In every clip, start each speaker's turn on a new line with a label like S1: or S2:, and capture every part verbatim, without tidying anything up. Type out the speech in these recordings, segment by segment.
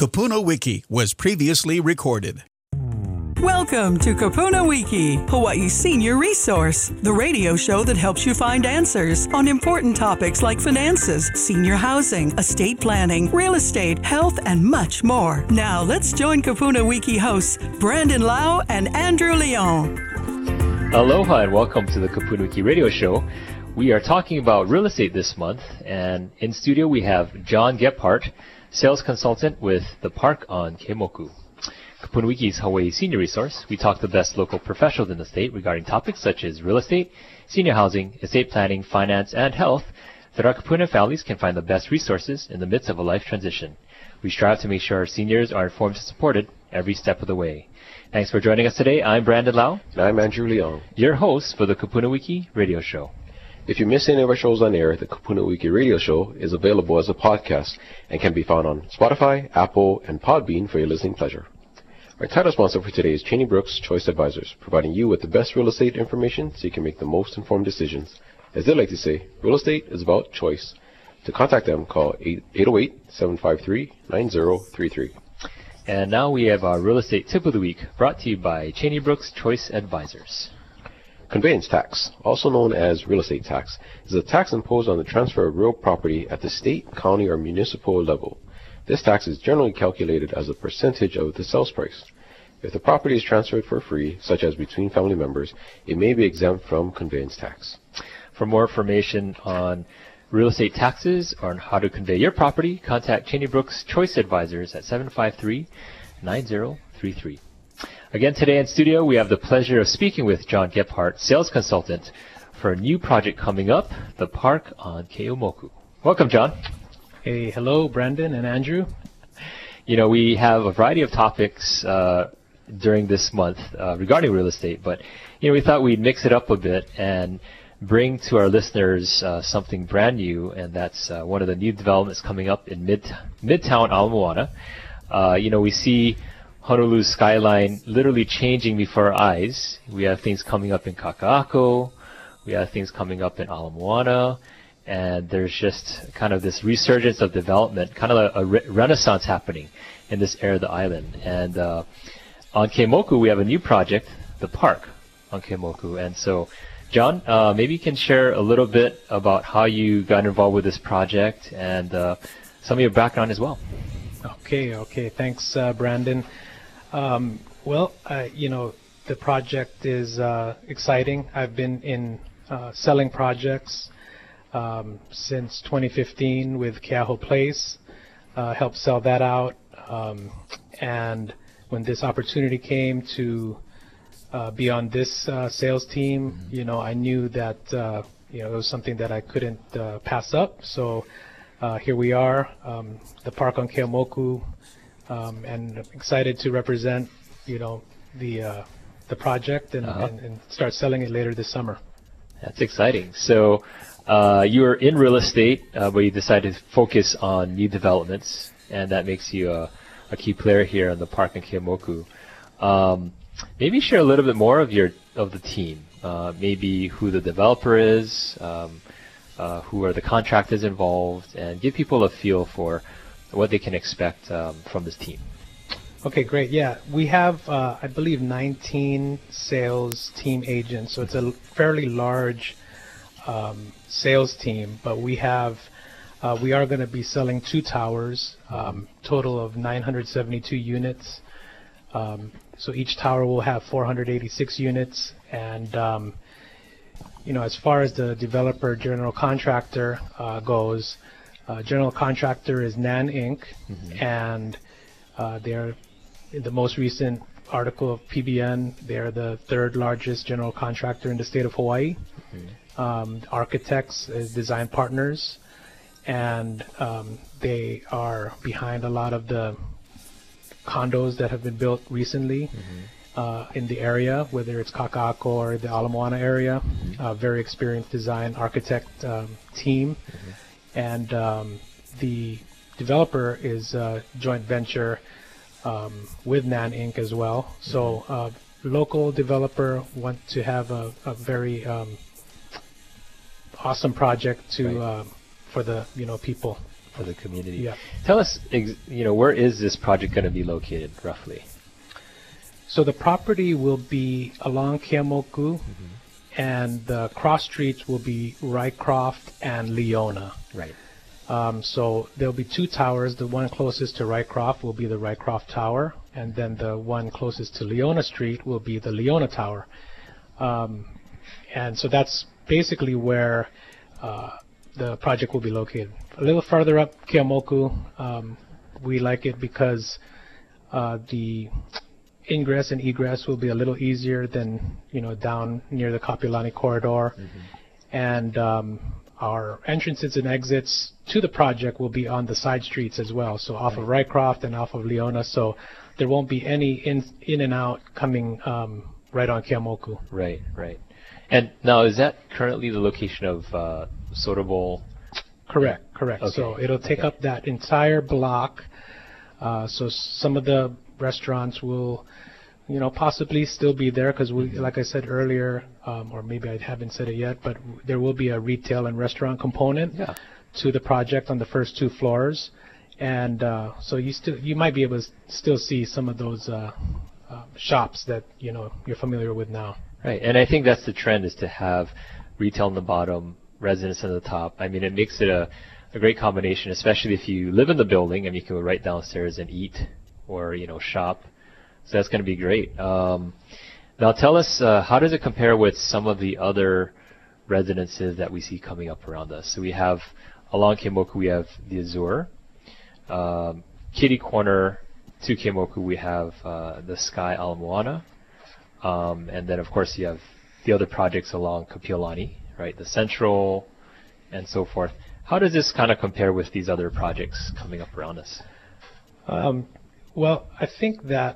S1: Kupuna Wiki was previously recorded.
S2: Welcome to Kupuna Wiki, Hawaii's senior resource, the radio show that helps you find answers on important topics like finances, senior housing, estate planning, real estate, health, and much more. Now let's join Kupuna Wiki hosts Brandon Lau and Andrew Leon.
S3: Aloha and welcome to the Kupuna Wiki radio show. We are talking about real estate this month, and in studio we have John Gephardt, sales consultant with The Park on Keimoku. Kupuna Wiki is Hawaii's senior resource. We talk to the best local professionals in the state regarding topics such as real estate, senior housing, estate planning, finance, and health, so that our Kupuna families can find the best resources in the midst of a life transition. We strive to make sure our seniors are informed and supported every step of the way. Thanks for joining us today. I'm Brandon Lau.
S4: And I'm Andrew Leon,
S3: your host for the Kupuna Wiki radio show.
S4: If you miss any of our shows on air, the Kupuna Wiki radio show is available as a podcast and can be found on Spotify, Apple, and Podbean for your listening pleasure. Our title sponsor for today is Cheney Brooks Choice Advisors, providing you with the best real estate information so you can make the most informed decisions. As they like to say, real estate is about choice. To contact them, call eight oh eight, seven five three, nine oh three three.
S3: And now we have our real estate tip of the week, brought to you by Cheney Brooks Choice Advisors.
S4: Conveyance tax, also known as real estate tax, is a tax imposed on the transfer of real property at the state, county, or municipal level. This tax is generally calculated as a percentage of the sales price. If the property is transferred for free, such as between family members, it may be exempt from conveyance tax.
S3: For more information on real estate taxes or on how to convey your property, contact Cheney Brooks Choice Advisors at seven five three, nine oh three three. Again, today in studio, we have the pleasure of speaking with John Gephardt, sales consultant for a new project coming up, The Park on Keimoku. Welcome, John.
S5: Hey, hello, Brandon and Andrew.
S3: You know, we have a variety of topics uh, during this month uh, regarding real estate, but, you know, we thought we'd mix it up a bit and bring to our listeners uh, something brand new, and that's uh, one of the new developments coming up in mid Midtown Ala Moana. Uh, you know, we see Honolulu's skyline literally changing before our eyes. We have things coming up in Kaka'ako, we have things coming up in Ala Moana, and there's just kind of this resurgence of development, kind of a, a re- renaissance happening in this area of the island. And uh, on Keimoku, we have a new project, The Park on Keimoku. And so, John, uh, maybe you can share a little bit about how you got involved with this project and uh, some of your background as well.
S5: Okay, okay. Thanks, uh, Brandon. Um, well, uh, you know, the project is uh, exciting. I've been in uh, selling projects um, since twenty fifteen with Keaho Place, uh, helped sell that out. Um, and when this opportunity came to Uh, be on this uh, sales team, mm-hmm. you know, I knew that, uh, you know, it was something that I couldn't uh, pass up. So uh, here we are, um, the Park on Keimoku, um, and I'm excited to represent, you know, the uh, the project and, uh-huh. and, and start selling it later this summer.
S3: That's exciting. So uh, you were in real estate, uh, but you decided to focus on new developments, and that makes you a, a key player here on the Park on Keimoku. Um, Maybe share a little bit more of your of the team. Uh, maybe who the developer is, um, uh, who are the contractors involved, and give people a feel for what they can expect um, from this team.
S5: Okay, great. Yeah, we have, uh, I believe, nineteen sales team agents, so it's a fairly large um, sales team. But we have, uh, we are going to be selling two towers, um, total of nine hundred seventy-two units. Um, So each tower will have four hundred eighty-six units, and um, you know, as far as the developer general contractor uh, goes, uh, general contractor is Nan Incorporated, mm-hmm. and uh, they're in the most recent article of P B N. They're the third largest general contractor in the state of Hawaii. Mm-hmm. Um, architects is Design Partners, and um, they are behind a lot of the condos that have been built recently mm-hmm. uh, in the area, whether it's Kaka'ako or the Ala Moana area. Mm-hmm. Uh, very experienced design architect um, team. Mm-hmm. And um, the developer is a joint venture um, with Nan Incorporated as well. Mm-hmm. So uh, local developer want to have a, a very um, awesome project to right. uh, for the you know people.
S3: for the community.
S5: Yeah.
S3: Tell us, ex- you know, where is this project going to be located roughly?
S5: So the property will be along Keeaumoku, mm-hmm. and the cross streets will be Rycroft and Leona.
S3: Right.
S5: Um, so there'll be two towers. The one closest to Rycroft will be the Rycroft Tower, and then the one closest to Leona Street will be the Leona Tower. Um, and so that's basically where uh, the project will be located. A little farther up Keeaumoku, um, we like it because uh, the ingress and egress will be a little easier than, you know, down near the Kapiolani corridor. Mm-hmm. And um, our entrances and exits to the project will be on the side streets as well, so off of Rycroft and off of Leona, so there won't be any in in and out coming um, right on Keeaumoku.
S3: Right, right. And now, is that currently the location of uh, Soda Bowl?
S5: Correct, correct.
S3: Okay.
S5: So it'll take
S3: Okay.
S5: up that entire block. Uh, so some of the restaurants will, you know, possibly still be there because we, like I said earlier, um, or maybe I haven't said it yet, but there will be a retail and restaurant component
S3: Yeah.
S5: to the project on the first two floors, and uh, so you still you might be able to still see some of those uh, uh, shops that you know you're familiar with now.
S3: Right, and I think that's the trend, is to have retail on the bottom, residence on the top. I mean, it makes it a, a great combination, especially if you live in the building and you can go right downstairs and eat or, you know, shop. So that's going to be great. Um, now tell us, uh, how does it compare with some of the other residences that we see coming up around us? So we have, along Keeaumoku, we have the Azure. Um, Kitty Corner to Keeaumoku, we have uh, the Sky Ala Moana. Um, and then, of course, you have the other projects along Kapiolani, right? The Central and so forth. How does this kind of compare with these other projects coming up around us?
S5: Um, well, I think that,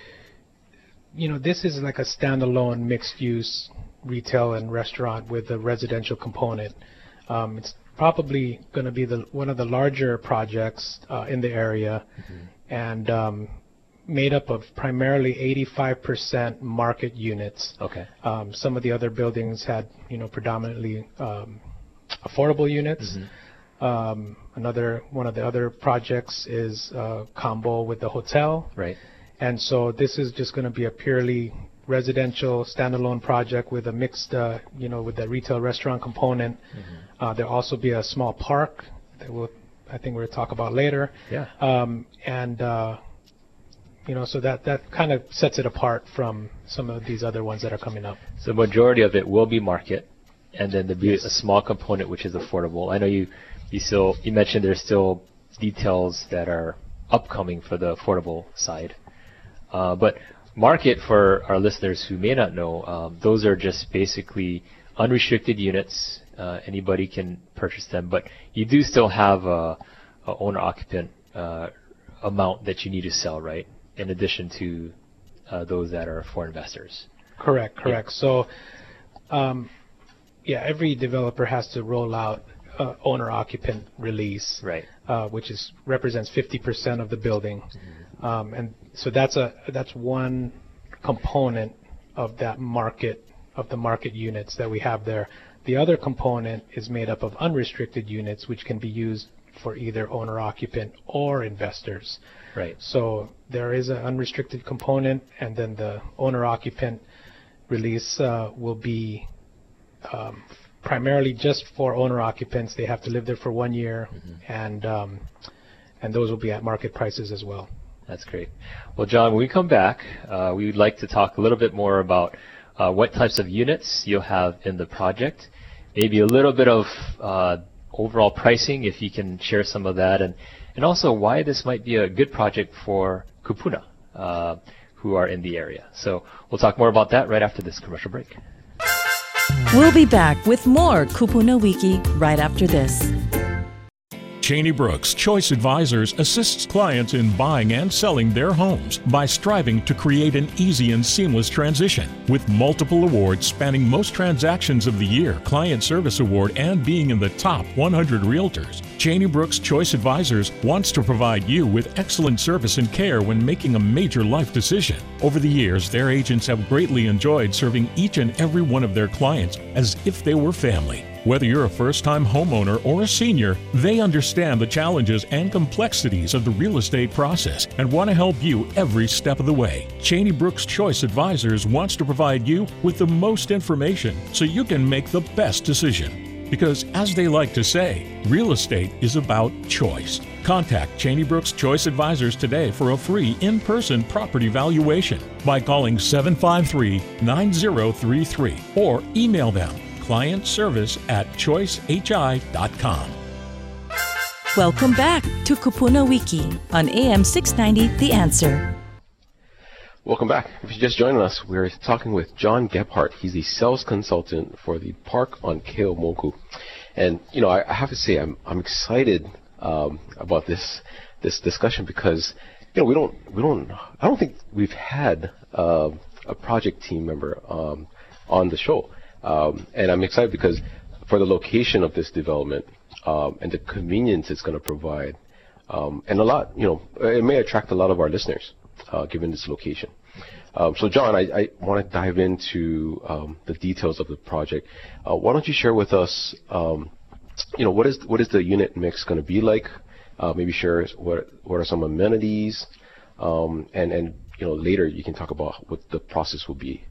S5: you know, this is like a standalone mixed-use retail and restaurant with a residential component. Um, it's probably going to be the one of the larger projects uh, in the area, mm-hmm. and um, made up of primarily eighty-five percent market units.
S3: Okay. Um,
S5: some of the other buildings had, you know, predominantly um, affordable units. Mm-hmm. Um, another one of the other projects is uh, combo with the hotel.
S3: Right.
S5: And so this is just going to be a purely residential standalone project with a mixed, uh, you know, with the retail restaurant component. Mm-hmm. Uh, there'll also be a small park that we'll, I think we'll talk about later.
S3: Yeah.
S5: Um, and uh, you know, so that that kind of sets it apart from some of these other ones that are coming up.
S3: So majority of it will be market, and then there'll be yes. a small component which is affordable. I know you, you still you mentioned there's still details that are upcoming for the affordable side, uh, but market, for our listeners who may not know, um, those are just basically unrestricted units. Uh, anybody can purchase them, but you do still have a, a owner-occupant uh, amount that you need to sell, right? In addition to uh, those that are for investors.
S5: Correct, correct. Yeah. So, um, yeah, every developer has to roll out uh, owner-occupant release,
S3: right?
S5: Uh, which is represents fifty percent of the building, mm-hmm. um, and so that's a that's one component of that market of the market units that we have there. The other component is made up of unrestricted units, which can be used for either owner-occupant or investors.
S3: Right.
S5: So there is an unrestricted component, and then the owner-occupant release uh, will be um, primarily just for owner-occupants. They have to live there for one year, mm-hmm. and um, and those will be at market prices as well.
S3: That's great. Well, John, when we come back, uh, we would like to talk a little bit more about uh, what types of units you'll have in the project, maybe a little bit of uh, overall pricing, if you can share some of that, and, and also why this might be a good project for Kupuna, uh, who are in the area. So we'll talk more about that right after this commercial break.
S6: We'll be back with more Kupuna Wiki right after this.
S7: Cheney Brooks Choice Advisors assists clients in buying and selling their homes by striving to create an easy and seamless transition. With multiple awards spanning most transactions of the year, Client Service Award, and being in the top one hundred realtors, Cheney Brooks Choice Advisors wants to provide you with excellent service and care when making a major life decision. Over the years, their agents have greatly enjoyed serving each and every one of their clients as if they were family. Whether you're a first-time homeowner or a senior, they understand the challenges and complexities of the real estate process and want to help you every step of the way. Cheney Brooks Choice Advisors wants to provide you with the most information so you can make the best decision. Because, as they like to say, real estate is about choice. Contact Cheney Brooks Choice Advisors today for a free in-person property valuation by calling seven five three, nine zero three three or email them client service at choice h i dot com.
S6: Welcome back to Kupuna Wiki on A M six ninety The Answer.
S4: Welcome back. If you're just joining us, we're talking with John Gebhardt. He's the sales consultant for the park on Keaumoku. And, you know, I, I have to say, I'm, I'm excited um, about this this discussion because, you know, we don't, we don't, I don't think we've had uh, a project team member um, on the show. Um, and I'm excited because for the location of this development um, and the convenience it's going to provide, um, and a lot, you know, it may attract a lot of our listeners uh, given this location. Um, so, John, I, I want to dive into um, the details of the project. Uh, why don't you share with us, um, you know, what is what is the unit mix going to be like? Uh, maybe share what what are some amenities, um, and and you know later you can talk about what the process will be.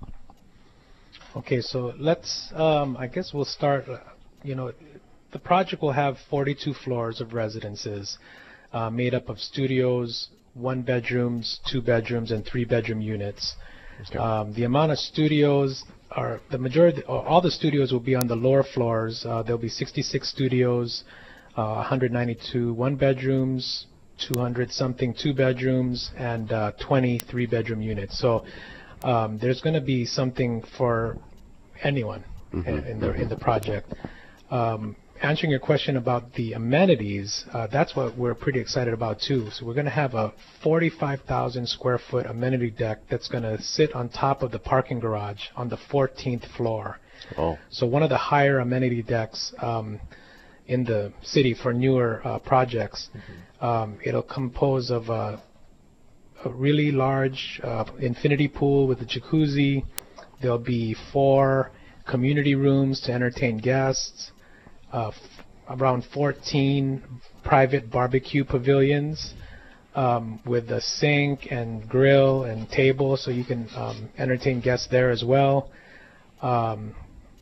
S5: Okay, so let's, um, I guess we'll start, uh, you know, the project will have forty-two floors of residences uh, made up of studios, one bedrooms, two bedrooms, and three bedroom units. Okay. Um, the amount of studios are, the majority, all the studios will be on the lower floors. Uh, there'll be sixty-six studios, uh, one hundred ninety-two one bedrooms, two hundred something two bedrooms, and uh, twenty three bedroom units. So Um, there's going to be something for anyone mm-hmm. in, in the in the project. Um, answering your question about the amenities, uh, that's what we're pretty excited about too. So we're going to have a forty-five thousand square foot amenity deck that's going to sit on top of the parking garage on the fourteenth floor.
S4: Oh.
S5: So one of the higher amenity decks um, in the city for newer uh, projects. Mm-hmm. Um, it'll compose of a a really large uh, infinity pool with a jacuzzi. There'll be four community rooms to entertain guests, uh, f- around fourteen private barbecue pavilions um, with a sink and grill and table so you can um, entertain guests there as well. Um,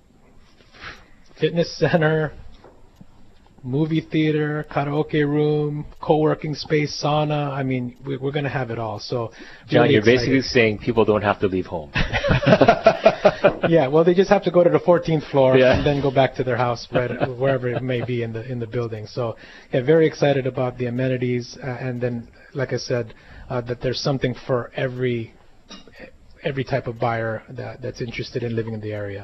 S5: fitness center, movie theater, karaoke room, co-working space, sauna. I mean, we, we're going to have it all. So,
S3: John,
S5: really
S3: you're
S5: excited.
S3: basically saying people don't have to leave home.
S5: Yeah, well, they just have to go to the fourteenth floor
S3: yeah.
S5: and then go back to their house, right, wherever it may be in the in the building. So, yeah, very excited about the amenities, uh, and then, like I said, uh, that there's something for every every type of buyer that that's interested in living in the area.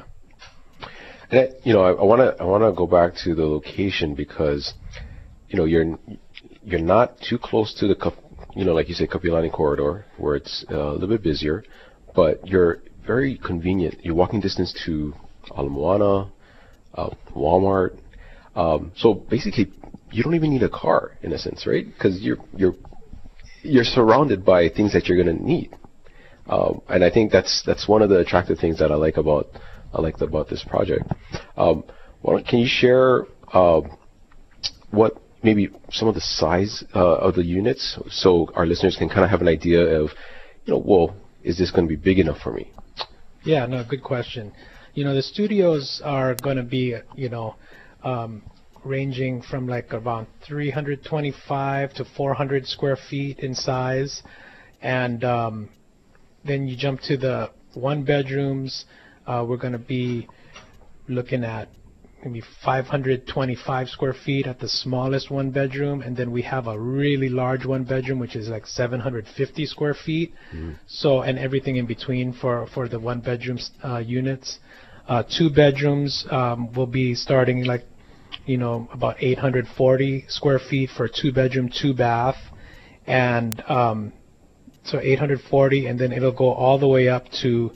S4: And I, you know, I want to I want to go back to the location because, you know, you're you're not too close to the, you know, like you say, Kapiolani corridor where it's uh, a little bit busier, but you're very convenient. You're walking distance to Ala Moana, uh, Walmart. Um, so basically, you don't even need a car in a sense, right? Because you're you're you're surrounded by things that you're going to need, um, and I think that's that's one of the attractive things that I like about. I like about this project. Um, well, can you share uh, what maybe some of the size uh, of the units so our listeners can kind of have an idea of, you know, well, is this going to be big enough for me?
S5: Yeah, no, good question. You know, the studios are going to be, you know, um, ranging from like around three hundred twenty-five to four hundred square feet in size. And um, then you jump to the one bedrooms. Uh, we're going to be looking at maybe five hundred twenty-five square feet at the smallest one bedroom, and then we have a really large one bedroom which is like seven hundred fifty square feet. Mm-hmm. So, and everything in between for for the one bedroom uh, units. Uh, two bedrooms um, will be starting like, you know, about eight hundred forty square feet for two bedroom, two bath, and um, so eight hundred forty, and then it'll go all the way up to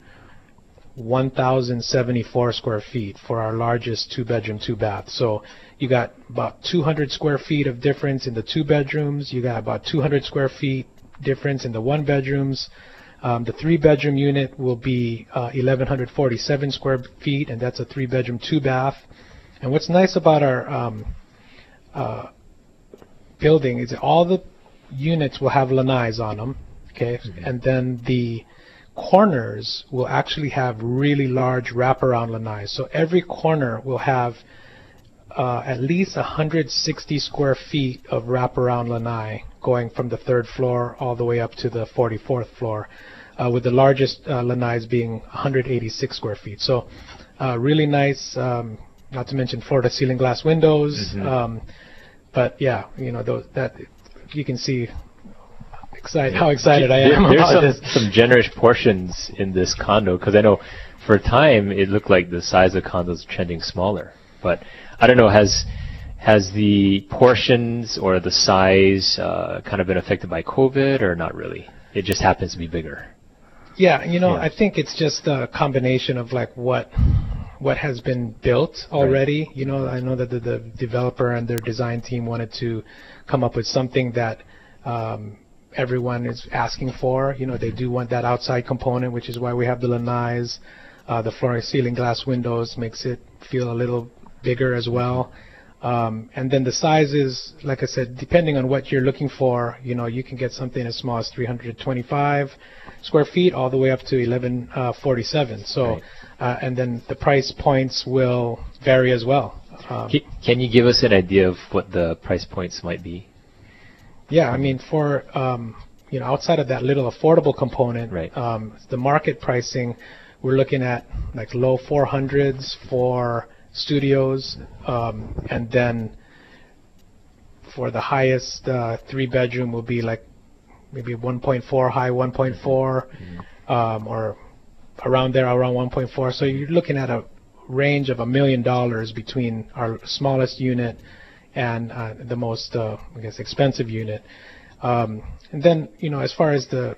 S5: one thousand seventy-four square feet for our largest two-bedroom, two-bath. So you got about two hundred square feet of difference in the two bedrooms. You got about two hundred square feet difference in the one bedrooms. Um, the three-bedroom unit will be uh, eleven forty-seven square feet, and that's a three-bedroom, two-bath. And what's nice about our um, uh, building is that all the units will have lanais on them, okay, mm-hmm. and then the corners will actually have really large wraparound lanais. So every corner will have uh, at least one hundred sixty square feet of wraparound lanai going from the third floor all the way up to the forty-fourth floor, uh, with the largest uh, lanais being one hundred eighty-six square feet. So uh, really nice, um, not to mention floor-to-ceiling glass windows. Mm-hmm. um, but yeah, you know, those, that you can see excited, how excited I am
S3: there,
S5: about
S3: there's
S5: this.
S3: Some, some generous portions in this condo, because I know for a time it looked like the size of condos trending smaller. But I don't know, has has the portions or the size uh, kind of been affected by COVID or not really? It just happens to be bigger.
S5: Yeah, you know,
S3: Yeah.
S5: I think it's just a combination of like what what has been built already. Right. You know, I know that the, the developer and their design team wanted to come up with something that um, everyone is asking for. You know, they do want that outside component, which is why we have the lanais. Uh, the floor and ceiling glass windows makes it feel a little bigger as well. Um, and then the sizes, like I said, depending on what you're looking for, you know, you can get something as small as three hundred twenty-five square feet all the way up to eleven forty-seven. So,
S3: Right.
S5: uh, and then the price points will vary as well. Um,
S3: Can, can you give us an idea of what the price points might be?
S5: Yeah, I mean, for, um, you know, outside of that little affordable component,
S3: Right.
S5: um, the market pricing, we're looking at like low four hundreds for studios, um, and then for the highest uh, three bedroom will be like maybe one point four, high one point four, mm-hmm. um, or around there, around one point four. So you're looking at a range of a million dollars between our smallest unit and uh, the most, uh, I guess, expensive unit. Um, and then, you know, as far as the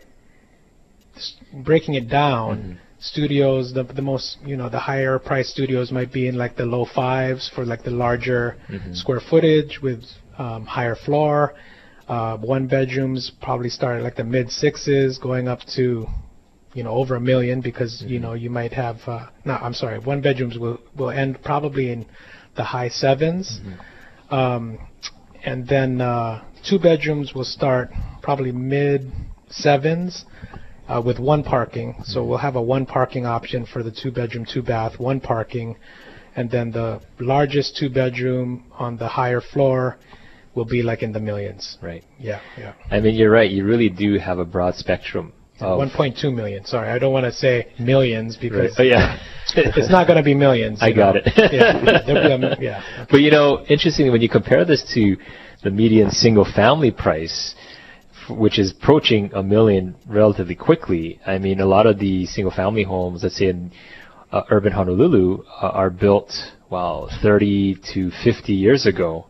S5: breaking it down, mm-hmm. studios, the the most, you know, the higher price studios might be in like the low fives for like the larger mm-hmm. square footage with um, higher floor. Uh, one bedrooms probably start at like the mid sixes, going up to, you know, over a million because mm-hmm. you know you might have. Uh, no, I'm sorry. One bedrooms will will end probably in the high sevens, mm-hmm. um, and then uh, two bedrooms will start probably mid sevens. Uh, with one parking, so we'll have a one parking option for the two bedroom, two bath, one parking, and then the largest two bedroom on the higher floor will be like in the millions.
S3: Right.
S5: Yeah, yeah.
S3: I mean, you're right. You really do have a broad spectrum. Of
S5: one point two million. Sorry, I don't want to say millions because
S3: right. oh, yeah.
S5: it's not going to be millions.
S3: I got
S5: know.
S3: it.
S5: yeah, there'll be a, yeah.
S3: But you know, interestingly, when you compare this to the median single-family price, which is approaching a million relatively quickly. I mean, a lot of the single-family homes, let's say in uh, urban Honolulu, uh, are built, wow, thirty to fifty years ago,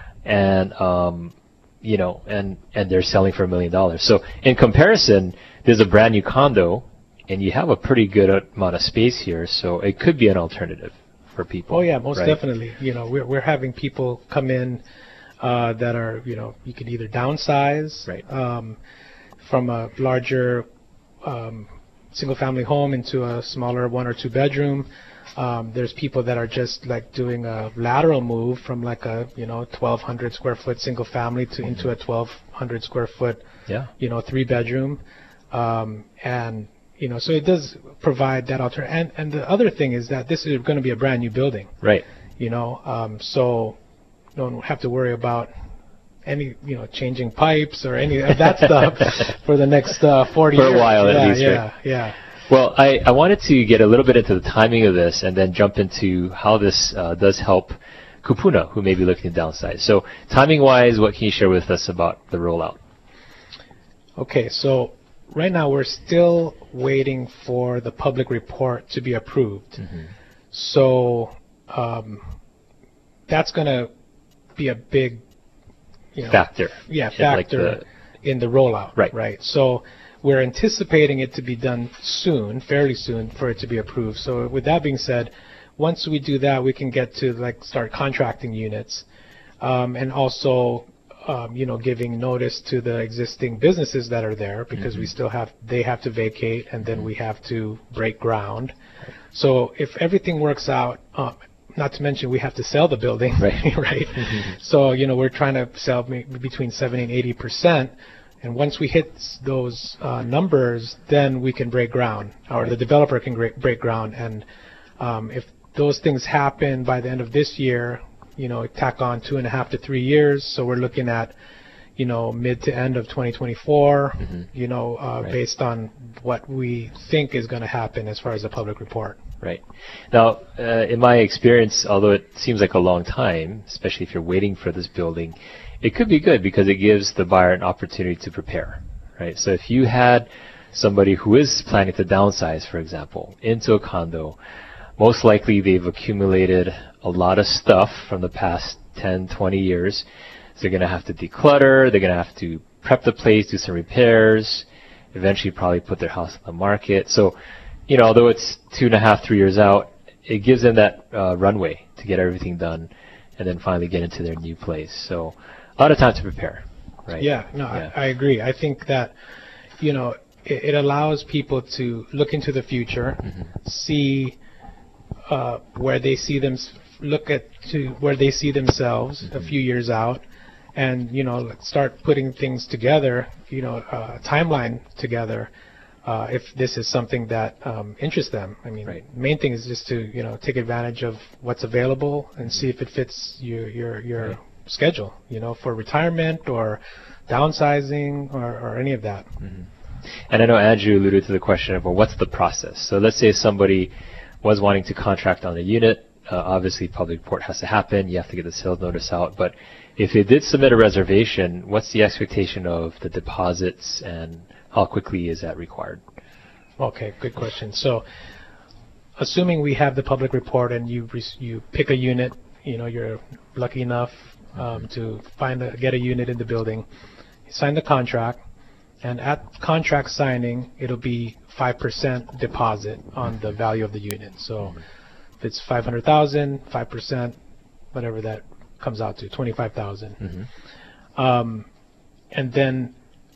S3: and um, you know, and and they're selling for a million dollars. So, in comparison, there's a brand new condo, and you have a pretty good amount of space here, so it could be an alternative for people.
S5: Oh yeah, most
S3: right?
S5: definitely. You know, we're we're having people come in. Uh, that are, you know, you could either downsize
S3: right.
S5: um, from a larger um, single-family home into a smaller one or two bedroom. Um, there's people that are just like doing a lateral move from like a, you know, twelve hundred square foot single-family to into a twelve hundred square foot,
S3: yeah.
S5: you know, three-bedroom, um, and you know, so it does provide that alternative. And and the other thing is that this is going to be a brand new building,
S3: right?
S5: You know, um, so. Don't have to worry about any, you know, changing pipes or any of that stuff for the next uh, forty
S3: for
S5: years.
S3: For a while,
S5: yeah,
S3: at least.
S5: Yeah,
S3: right?
S5: yeah.
S3: Well, I, I wanted to get a little bit into the timing of this and then jump into how this uh, does help Kupuna, who may be looking to downsize. So, timing-wise, what can you share with us about the rollout?
S5: Okay, so right now we're still waiting for the public report to be approved. Mm-hmm. So um, that's going to be a big you know,
S3: factor.
S5: Yeah, factor
S3: like the,
S5: in the rollout.
S3: Right.
S5: Right. So we're anticipating it to be done soon, fairly soon, for it to be approved. So with that being said, once we do that, we can get to like start contracting units, um, and also um, you know giving notice to the existing businesses that are there because mm-hmm. we still have they have to vacate and then we have to break ground. So if everything works out. Um, not to mention we have to sell the building,
S3: Right.
S5: right? So, you know, we're trying to sell me- between seventy and eighty percent. And once we hit those uh, numbers, then we can break ground, or the developer can break, break ground. And um, if those things happen by the end of this year, you know, tack on two and a half to three years. So we're looking at, you know, mid to end of twenty twenty-four, mm-hmm. you know, uh, right. based on what we think is going to happen as far as the public report.
S3: Right. Now, uh, in my experience, although it seems like a long time, especially if you're waiting for this building, it could be good because it gives the buyer an opportunity to prepare, right? So if you had somebody who is planning to downsize, for example, into a condo, most likely they've accumulated a lot of stuff from the past ten, twenty years. So they're going to have to declutter, they're going to have to prep the place, do some repairs, eventually probably put their house on the market. So, you know, although it's two and a half, three years out, it gives them that uh, runway to get everything done and then finally get into their new place. So a lot of time to prepare, right?
S5: Yeah, no, yeah. I, I agree. I think that, you know, it, it allows people to look into the future, mm-hmm. see uh, where they see them, look at to where they see themselves mm-hmm. a few years out, and, you know, start putting things together, you know, a uh, timeline together. Uh, if this is something that um, interests them. I mean, right. main thing is just to, you know, take advantage of what's available and see if it fits your your your right. schedule, you know, for retirement or downsizing or, or any of that.
S3: Mm-hmm. And I know Andrew alluded to the question of, well, what's the process? So let's say somebody was wanting to contract on a unit. Uh, obviously, public report has to happen. You have to get the sales notice out. But if they did submit a reservation, what's the expectation of the deposits and how quickly is that required?
S5: Okay, good question. So, assuming we have the public report and you you pick a unit, you know, you're lucky enough um, to find a, get a unit in the building, you sign the contract, and at contract signing, it'll be five percent deposit on the value of the unit. So, if it's five hundred thousand, five percent, whatever that comes out to, twenty-five thousand. Mm-hmm. Um, and then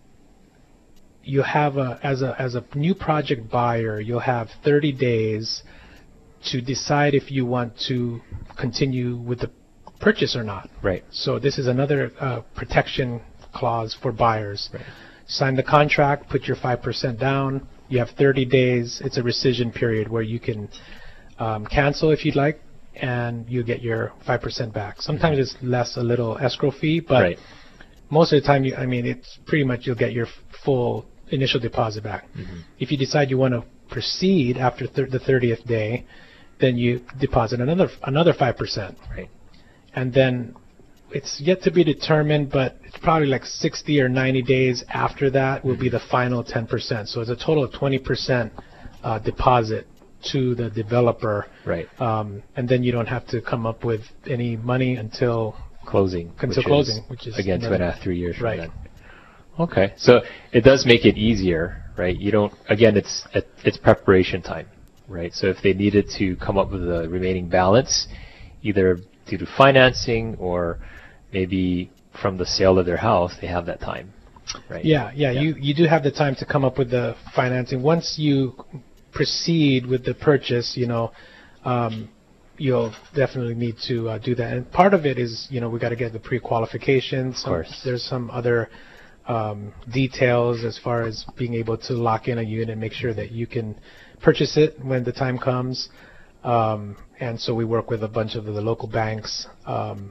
S5: you have a as a as a new project buyer, you'll have thirty days to decide if you want to continue with the purchase or not.
S3: Right.
S5: So this is another uh, protection clause for buyers.
S3: Right.
S5: Sign the contract, put your five percent down. You have thirty days. It's a rescission period where you can um, cancel if you'd like, and you get your five percent back. Sometimes it's less, a little escrow fee, but
S3: right.
S5: most of the time, you, I mean, it's pretty much you'll get your full initial deposit back. Mm-hmm. If you decide you want to proceed after th- the thirtieth day, then you deposit another another five percent.
S3: Right.
S5: And then it's yet to be determined, but it's probably like sixty or ninety days after that will mm-hmm. be the final ten percent. So it's a total of twenty percent uh, deposit to the developer.
S3: Right.
S5: Um, and then you don't have to come up with any money until
S3: closing.
S5: Until
S3: which
S5: closing,
S3: is,
S5: which is
S3: again two and a half, three years
S5: right.
S3: from then. Okay, so it does make it easier, right? You don't, again, it's it's preparation time, right? So if they needed to come up with a remaining balance, either due to financing or maybe from the sale of their house, they have that time, right?
S5: Yeah, yeah, yeah. You, you do have the time to come up with the financing. Once you proceed with the purchase, you know, um, you'll definitely need to uh, do that. And part of it is, you know, we got to get the pre-qualifications.
S3: Of course.
S5: There's some other Um, details as far as being able to lock in a unit and make sure that you can purchase it when the time comes. Um, and so we work with a bunch of the local banks um,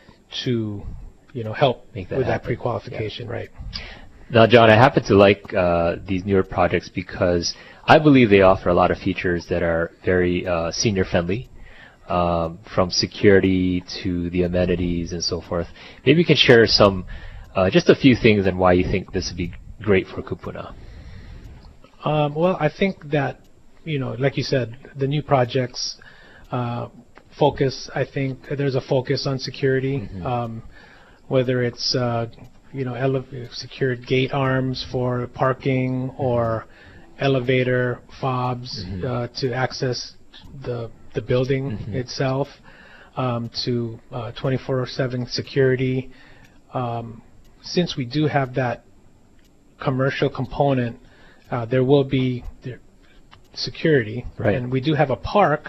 S5: to, you know, help
S3: Make that
S5: with
S3: happen.
S5: that pre-qualification, yeah. right?
S3: Now, John, I happen to like uh, these newer projects because I believe they offer a lot of features that are very uh, senior-friendly, um, from security to the amenities and so forth. Maybe you can share some Uh, just a few things and why you think this would be great for Kupuna.
S5: Um, well, I think that, you know, like you said, the new projects uh, focus, I think there's a focus on security, mm-hmm. um, whether it's, uh, you know, ele- secured gate arms for parking mm-hmm. or elevator fobs mm-hmm. uh, to access the, the building mm-hmm. itself, um, to uh, twenty-four seven security. Um, Since we do have that commercial component, uh, there will be security,
S3: right.
S5: and we do have a park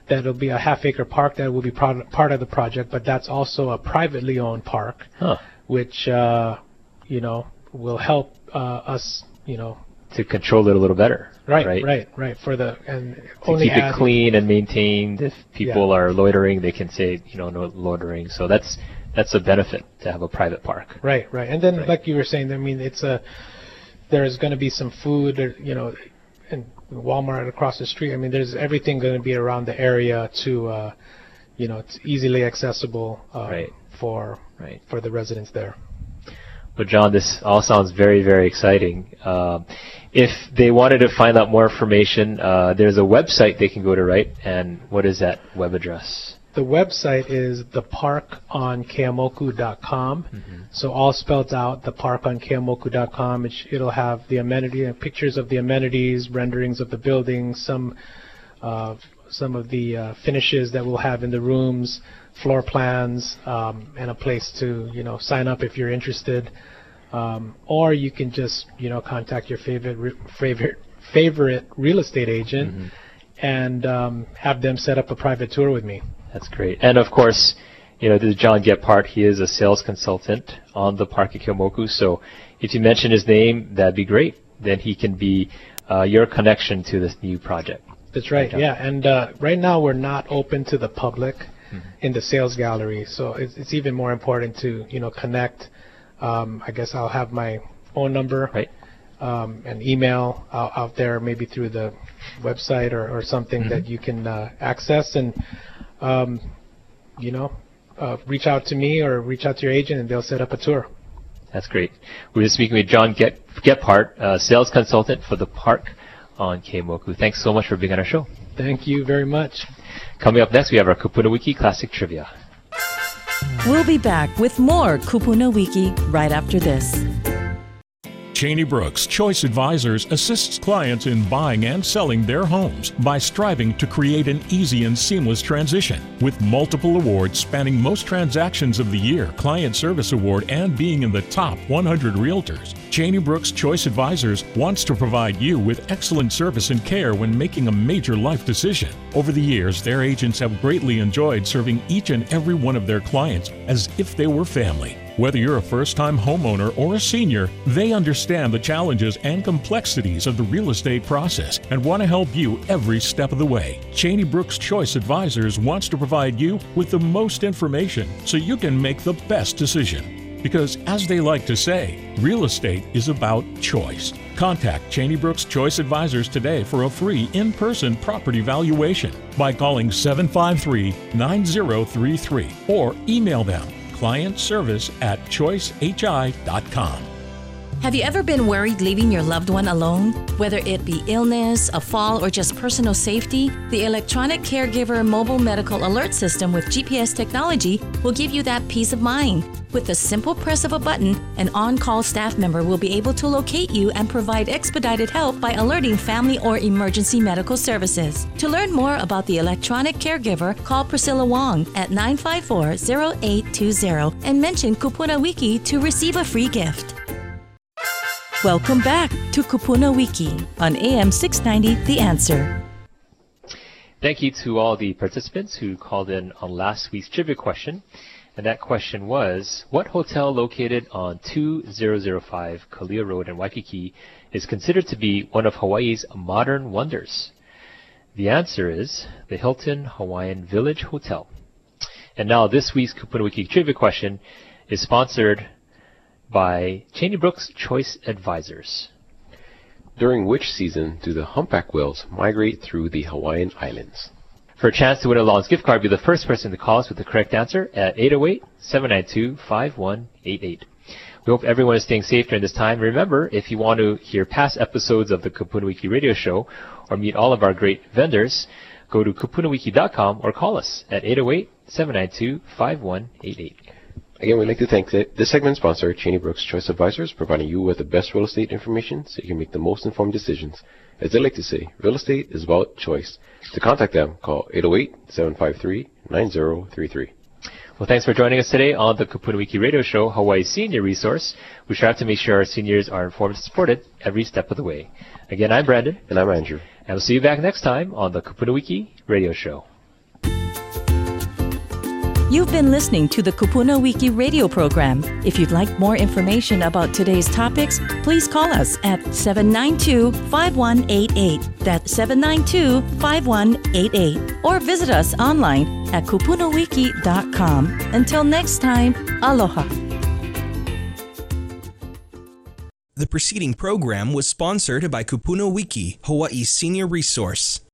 S5: that'll be a half-acre park that will be pro- part of the project, but that's also a privately owned park,
S3: Huh.
S5: which, uh, you know, will help uh, us, you know,
S3: To control it a little better.
S5: right,
S3: Right.
S5: right, right, for the, and
S3: To
S5: only
S3: keep it
S5: add-
S3: clean and maintained. If people
S5: Yeah.
S3: are loitering, they can say, you know, no loitering. So that's that's a benefit to have a private park.
S5: Right, right. And then,
S3: Right.
S5: like you were saying, I mean, it's a, there's going to be some food, or, you know, and Walmart across the street. I mean, there's everything going to be around the area to, uh, you know, it's easily accessible uh,
S3: Right.
S5: for
S3: Right.
S5: for the residents there.
S3: Well, John, this all sounds very, very exciting. Um, if they wanted to find out more information, uh, there's a website they can go to, right? And what is that web address?
S5: The website is the park on keamoku dot com.
S3: Mm-hmm.
S5: So all spelled out, the park on keamoku dot com. It sh- it'll have the amenity, uh, pictures of the amenities, renderings of the building, some uh, some of the uh, finishes that we'll have in the rooms, floor plans, um, and a place to, you know, sign up if you're interested. Um, or you can just, you know, contact your favorite re- favorite favorite real estate agent
S3: Mm-hmm.
S5: and um, have them set up a private tour with me.
S3: That's great. And of course, you know, this is John Gephardt. He is a sales consultant on the Park at Keamoku. So if you mention his name, that'd be great. Then he can be uh, your connection to this new project.
S5: That's right,
S3: Right,
S5: yeah. And uh, right now we're not open to the public in the sales gallery, so it's, it's even more important to, you know, connect. Um, I guess I'll have my phone number
S3: Right.
S5: um, and email out, out there, maybe through the website or, or something
S3: Mhm.
S5: that you can uh, access, and um, you know, uh, reach out to me or reach out to your agent, and they'll set up a tour.
S3: That's great. We're just speaking with John Get- Gephardt, uh, sales consultant for the Park on Keamoku. Thanks so much for being on our show.
S5: Thank you very much.
S3: Coming up next, we have our Kupuna Wiki Classic Trivia.
S6: We'll be back with more Kupuna Wiki right after this.
S7: Cheney Brooks Choice Advisors assists clients in buying and selling their homes by striving to create an easy and seamless transition. With multiple awards spanning most transactions of the year, Client Service Award, and being in the top one hundred realtors, Cheney Brooks Choice Advisors wants to provide you with excellent service and care when making a major life decision. Over the years, their agents have greatly enjoyed serving each and every one of their clients as if they were family. Whether you're a first-time homeowner or a senior, they understand the challenges and complexities of the real estate process and want to help you every step of the way. Cheney Brooks Choice Advisors wants to provide you with the most information so you can make the best decision. Because, as they like to say, real estate is about choice. Contact Cheney Brooks Choice Advisors today for a free in-person property valuation by calling seven five three, nine zero three three or email them client service at choice h i dot com.
S6: Have you ever been worried leaving your loved one alone? Whether it be illness, a fall, or just personal safety, the Electronic Caregiver Mobile Medical Alert System with G P S technology will give you that peace of mind. With the simple press of a button, an on-call staff member will be able to locate you and provide expedited help by alerting family or emergency medical services. To learn more about the Electronic Caregiver, call Priscilla Wong at nine five four, zero eight two zero and mention Kupuna Wiki to receive a free gift. Welcome back to Kupuna Wiki on A M six ninety The Answer.
S3: Thank you to all the participants who called in on last week's trivia question. And that question was, what hotel located on two thousand five Kalia Road in Waikiki is considered to be one of Hawaii's modern wonders? The answer is the Hilton Hawaiian Village Hotel. And now this week's Kupuna Wiki trivia question is sponsored by Cheney Brooks Choice Advisors.
S4: During which season do the humpback whales migrate through the Hawaiian Islands?
S3: For a chance to win a Lawns gift card, be the first person to call us with the correct answer at eight oh eight, seven nine two, five one eight eight. We hope everyone is staying safe during this time. Remember, if you want to hear past episodes of the Kupuna Wiki radio show or meet all of our great vendors, go to kupuna wiki dot com or call us at eight oh eight, seven nine two, five one eight eight.
S4: Again, we'd like to thank the, this segment's sponsor, Cheney Brooks Choice Advisors, providing you with the best real estate information so you can make the most informed decisions. As they like to say, real estate is about choice. To contact them, call eight oh eight, seven five three, nine zero three three.
S3: Well, thanks for joining us today on the Kupuna Wiki radio show, Hawaii's senior resource. We strive to make sure our seniors are informed and supported every step of the way. Again, I'm Brandon.
S4: And I'm Andrew.
S3: And we'll see you back next time on the Kupuna Wiki radio show.
S6: You've been listening to the Kupuna Wiki radio program. If you'd like more information about today's topics, please call us at seven nine two, five one eight eight. That's seven nine two, five one eight eight. Or visit us online at kupuna wiki dot com. Until next time, aloha.
S1: The preceding program was sponsored by Kupuna Wiki, Hawaii's senior resource.